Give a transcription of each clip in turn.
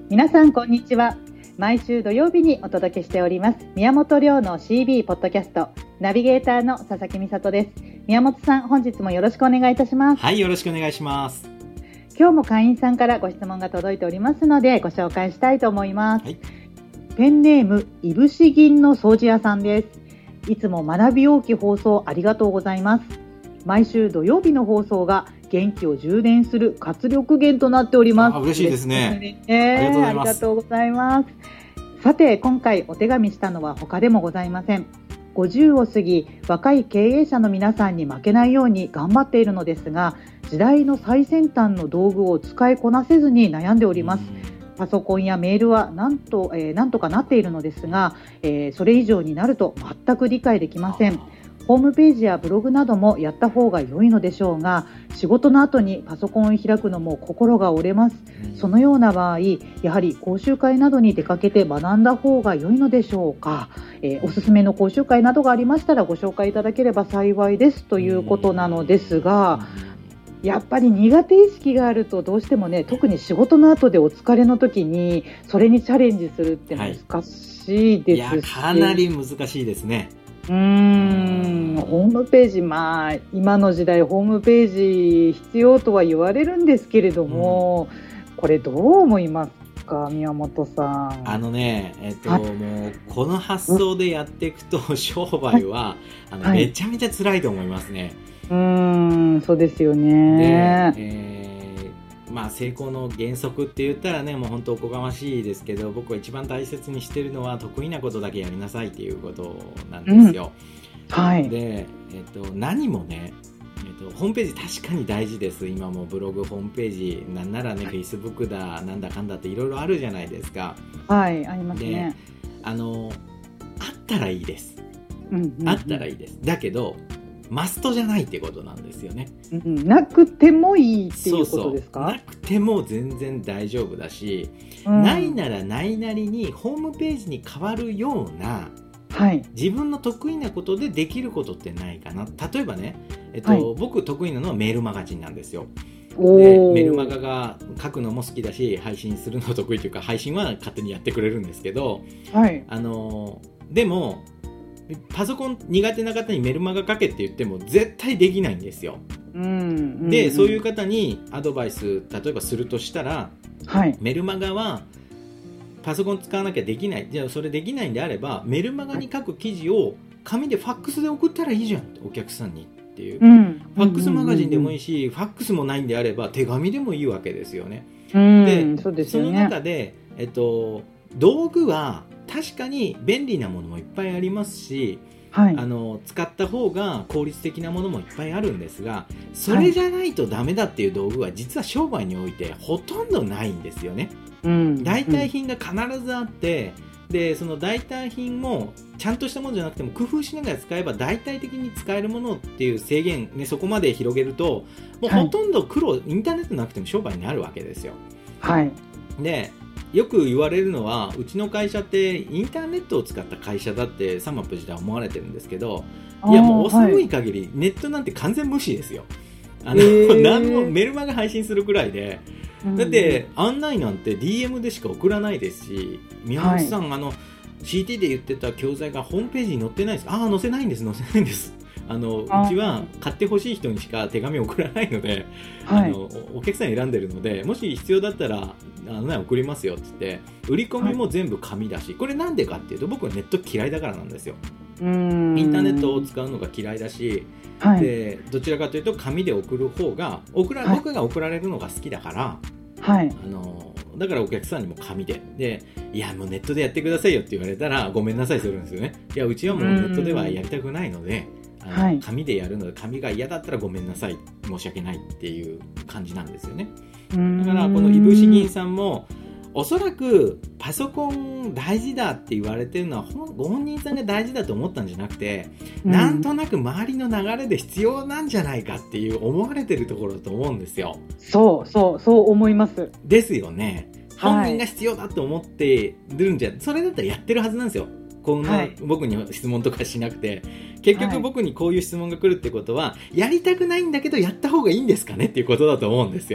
皆さんこんにちは。毎週土曜日にお届けしております宮本亮の CB ポッドキャスト、ナビゲーターの佐々木美里です。宮本さん、本日もよろしくお願いいたします。 はい、よろしくお願いします。 今日も会員さんからご質問が届いておりますのでご紹介したいと思います。 はい、 ペンネームいぶし銀の掃除屋さんです。いつも学び多き放送ありがとうございます。毎週土曜日の放送が元気を充電する活力源となっております。 嬉しいですね。 ありがとうございます。さて、今回お手紙したのは他でもございません。50を過ぎ、若い経営者の皆さんに負けないように頑張っているのですが、時代の最先端の道具を使いこなせずに悩んでおります。パソコンやメールはなんとかなっているのですが、それ以上になると全く理解できません。ホームページやブログなどもやった方が良いのでしょうが、仕事の後にパソコンを開くのも心が折れます。そのような場合、やはり講習会などに出かけて学んだ方が良いのでしょうか。おすすめの講習会などがありましたらご紹介いただければ幸いですということなのですが、やっぱり苦手意識があるとどうしてもね、特に仕事の後でお疲れの時にそれにチャレンジするって難しいですし、 いや、かなり難しいですね。 ホームページ、今の時代ホームページ必要とは言われるんですけれども、これどう思いますか、宮本さん。 もうこの発想でやっていくと商売は、めちゃめちゃ辛いと思いますね。 そうですよね。 成功の原則って言ったらね、もう本当おこがましいですけど、僕は一番大切にしてるのは得意なことだけやりなさいっていうことなんですよ。で、何もね、ホームページ確かに大事です。今もブログ、ホームページ、なんならね、Facebook だ、なんだかんだっていろいろあるじゃないですか。 はい、ありますね。 あったらいいです。あったらいいです。だけど、マストじゃないってことなんですよね。 なくてもいいっていうことですか？ なくても全然大丈夫だし、ないならないなりにホームページに変わるような、自分の得意なことでできることってないかな。例えばね、僕得意なのはメールマガジンなんですよ。でメルマガが書くのも好きだし、配信するの得意というか、配信は勝手にやってくれるんですけど、でもパソコン苦手な方にメルマガ書けって言っても絶対できないんですよ。でそういう方にアドバイス例えばするとしたら、メルマガはパソコン使わなきゃできない。じゃあそれできないんであれば、メルマガに書く記事を紙でファックスで送ったらいいじゃんってお客さんにっていう、ファックスマガジンでもいいし、ファックスもないんであれば手紙でもいいわけですよね。 そうですよね。 その中で、道具は確かに便利なものもいっぱいありますし、使った方が効率的なものもいっぱいあるんですが、それじゃないとダメだっていう道具は実は商売においてほとんどないんですよね。代替品が必ずあって、でその代替品もちゃんとしたものじゃなくても工夫しながら使えば代替的に使えるものっていう制限、そこまで広げるともうほとんどインターネットなくても商売になるわけですよ。でよく言われるのは、うちの会社ってインターネットを使った会社だってサマップ自体は思われてるんですけど、いやもうお寒い限りネットなんて完全無視ですよ。何もメルマガ配信するくらいで、だって案内なんて DM でしか送らないですし、宮本さん、CT で言ってた教材がホームページに載ってないです。載せないんです。うちは買ってほしい人にしか手紙を送らないので、お客さん選んでるので、もし必要だったら送りますよって言って、売り込みも全部紙だし、これなんでかっていうと、僕はネット嫌いだからなんですよ。インターネットを使うのが嫌いだし、でどちらかというと紙で送る方が僕が送られるのが好きだから、だからお客さんにも紙で、いやもうネットでやってくださいよって言われたらごめんなさいするんですよね。いやうちはもうネットではやりたくないので、紙でやるので、紙が嫌だったらごめんなさい、申し訳ないっていう感じなんですよね。だからこのいぶし銀さんもおそらくパソコン大事だって言われてるのはご本人さんが大事だと思ったんじゃなくて、なんとなく周りの流れで必要なんじゃないかっていう思われてるところだと思うんですよ。 そう思います。 ですよね。本人が必要だと思ってるんじゃ、それだったらやってるはずなんですよ。こんな僕に質問とかしなくて、結局僕にこういう質問が来るってことは、やりたくないんだけどやった方がいいんですかねっていうことだと思うんですよ。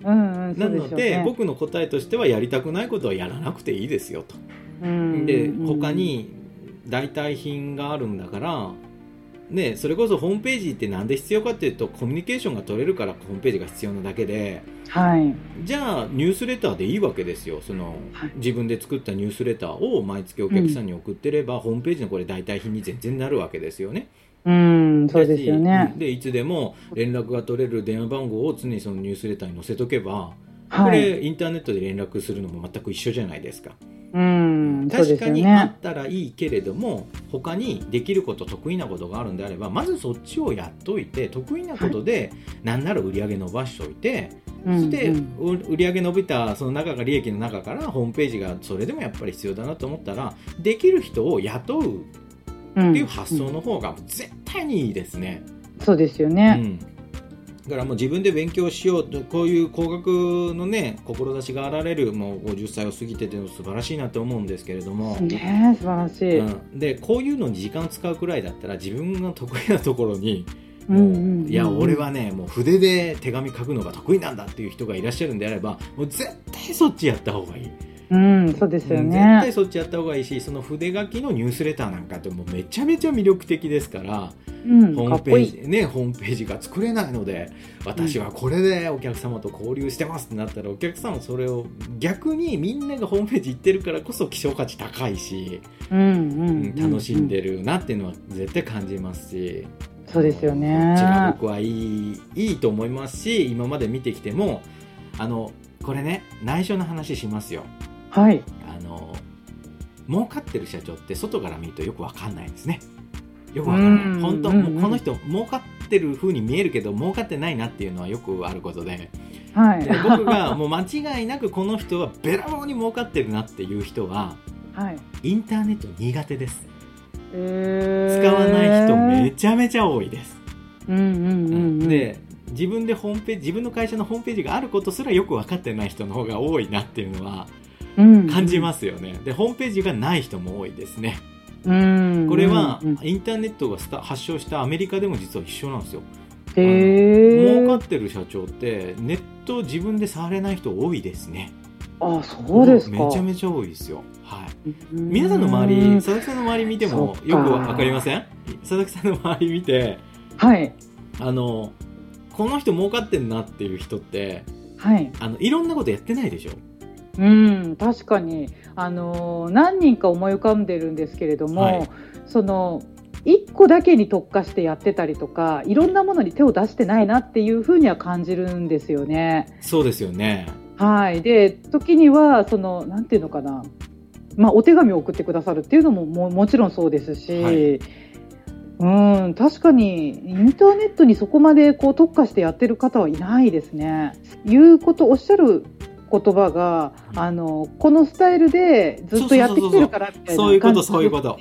なので、僕の答えとしてはやりたくないことはやらなくていいですよと。で他に代替品があるんだからね、それこそホームページってなんで必要かっていうとコミュニケーションが取れるからホームページが必要なだけで、じゃあニュースレターでいいわけですよ。自分で作ったニュースレターを毎月お客さんに送ってれば、ホームページのこれ代替品に全然なるわけですよね。 そうですよね。 でいつでも連絡が取れる電話番号を常にそのニュースレターに載せとけば、これインターネットで連絡するのも全く一緒じゃないですか。確かにあったらいいけれども、他にできること得意なことがあるんであればまずそっちをやっといて、得意なことでなんなら売り上げ伸ばしておいて、そして売り上げ伸びたその中が利益の中からホームページがそれでもやっぱり必要だなと思ったらできる人を雇うっていう発想の方が絶対にいいですね。 そうですよね。 だからもう自分で勉強しようと、こういう工学のね志があられるもう50歳を過ぎてて素晴らしいなと思うんですけれども、 素晴らしい、 でこういうのに時間を使うくらいだったら自分が得意なところにいや俺はねもう筆で手紙書くのが得意なんだっていう人がいらっしゃるんであればもう絶対そっちやった方がいい。 そうですよね。 絶対そっちやった方がいいし、その筆書きのニュースレターなんかってもうめちゃめちゃ魅力的ですから、ホームページが作れないので私はこれでお客様と交流してますってなったら、お客さんもそれを逆にみんながホームページ行ってるからこそ希少価値高いし、楽しんでるなっていうのは絶対感じますし、 そうですよね。 こっちが僕はいいと思いますし、今まで見てきてもこれね内緒の話しますよ。儲かってる社長って外から見るとよく分かんないんですね。よく分かんない。本当もうこの人儲かってる風に見えるけど儲かってないなっていうのはよくあることで、で僕がもう間違いなくこの人はべらぼうに儲かってるなっていう人は、インターネット苦手です。使わない人めちゃめちゃ多いです。で自分の会社のホームページがあることすらよく分かってない人の方が多いなっていうのは感じますよね。でホームページがない人も多いですね。これはインターネットが発祥したアメリカでも実は一緒なんですよ。儲かってる社長ってネットを自分で触れない人多いですね。 そうですか。 めちゃめちゃ多いですよ。皆さんの周り、佐々木さんの周り見てもよくわかりません？佐々木さんの周り見て、この人儲かってんなっていう人って、いろんなことやってないでしょ。 確かに何人か思い浮かんでるんですけれども、その1個だけに特化してやってたりとか、いろんなものに手を出してないなっていうふうには感じるんですよね。 そうですよね。 で時にはなんていうのかな、お手紙を送ってくださるっていうのも もちろんそうですし、確かにインターネットにそこまで特化してやってる方はいないですね。おっしゃる言葉がこのスタイルでずっとやってきてるからみたいな感じ。そういうこと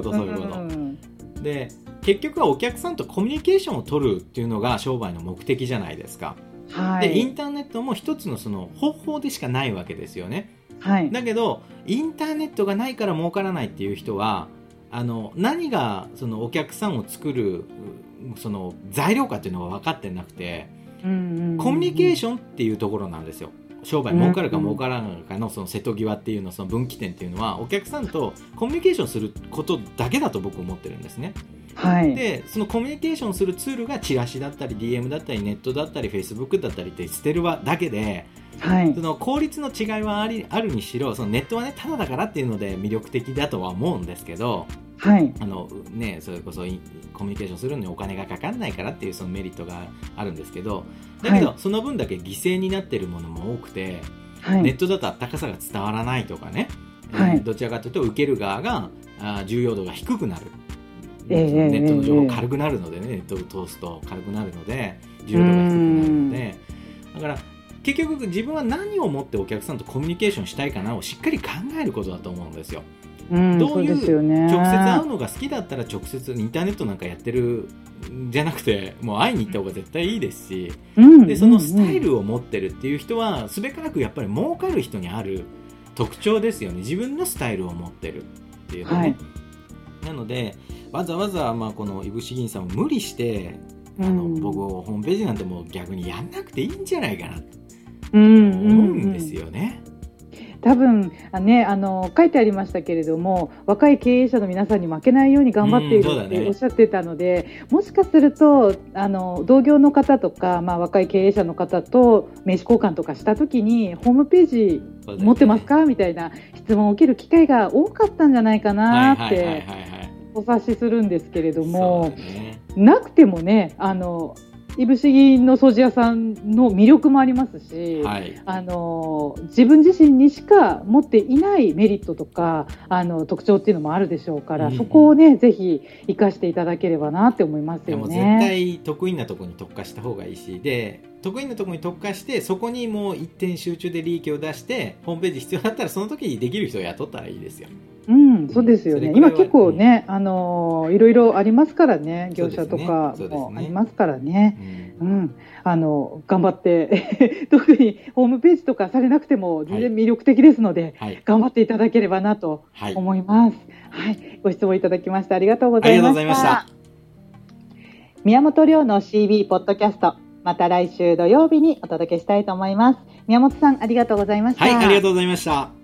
で結局はお客さんとコミュニケーションを取るっていうのが商売の目的じゃないですか。でインターネットも一つのその方法でしかないわけですよね。だけどインターネットがないから儲からないっていう人は何がそのお客さんを作るその材料かっていうのが分かってなくて、コミュニケーションっていうところなんですよ。商売儲かるか儲からないかのその瀬戸際っていうの、その分岐点っていうのはお客さんとコミュニケーションすることだけだと僕思ってるんですね。でそのコミュニケーションするツールがチラシだったり DM だったりネットだったり Facebook だったりって捨てるだけで、その効率の違いはあるにしろ、そのネットはねただだからっていうので魅力的だとは思うんですけど、それこそコミュニケーションするのにお金がかかんないからっていうそのメリットがあるんですけど、だけどその分だけ犠牲になっているものも多くて、ネットだと温かさが伝わらないとかね、どちらかというと受ける側が重要度が低くなる、ネットの情報軽くなるのでね、ネットを通すと軽くなるので重要度が低くなるので、だから結局自分は何をもってお客さんとコミュニケーションしたいかなをしっかり考えることだと思うんですよ。どういう直接会うのが好きだったら直接インターネットなんかやってるじゃなくてもう会いに行った方が絶対いいですし、でそのスタイルを持ってるっていう人はすべからくやっぱり儲かる人にある特徴ですよね。自分のスタイルを持ってるっていうのね、なのでわざわざこのいぶし銀さんを無理して僕ホームページなんてもう逆にやんなくていいんじゃないかな。 うんですよね。 多分ね、書いてありましたけれども、若い経営者の皆さんに負けないように頑張っているっておっしゃってたので、もしかすると同業の方とか、若い経営者の方と名刺交換とかした時にホームページ持ってますかみたいな質問を受ける機会が多かったんじゃないかなってお察しするんですけれども、なくてもね、いぶし銀の掃除屋さんの魅力もありますし、自分自身にしか持っていないメリットとか特徴っていうのもあるでしょうから、そこをねぜひ生かしていただければなって思いますよね。 もう絶対得意なところに特化した方がいいし、で得意なところに特化してそこにもう一点集中で利益を出してホームページ必要だったらその時にできる人を雇ったらいいですよ。 そうですよね。今結構ね、いろいろありますからね、業者とかもありますからね。頑張って特にホームページとかされなくても全然魅力的ですので、頑張っていただければなと思います。ご質問いただきましてありがとうございました。宮本亮の CB ポッドキャスト、また来週土曜日にお届けしたいと思います。宮本さん、ありがとうございました。 ありがとうございました。